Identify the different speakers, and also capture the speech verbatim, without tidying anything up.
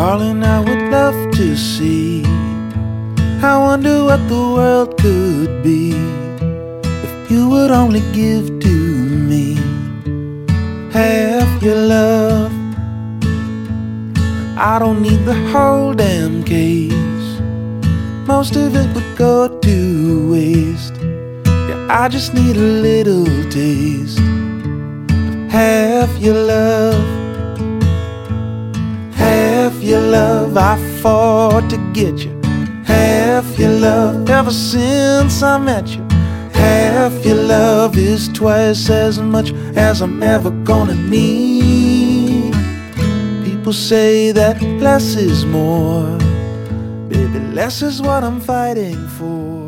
Speaker 1: Darling, I would love to see. I wonder what the world could be if you would only give to me half your love. I don't need the whole damn case, most of it would go to waste. Yeah, I just need a little taste of half your love. Half your love, I fought to get you. Half your love, ever since I met you. Half your love is twice as much as I'm ever gonna need. People say that less is more. Baby, less is what I'm fighting for.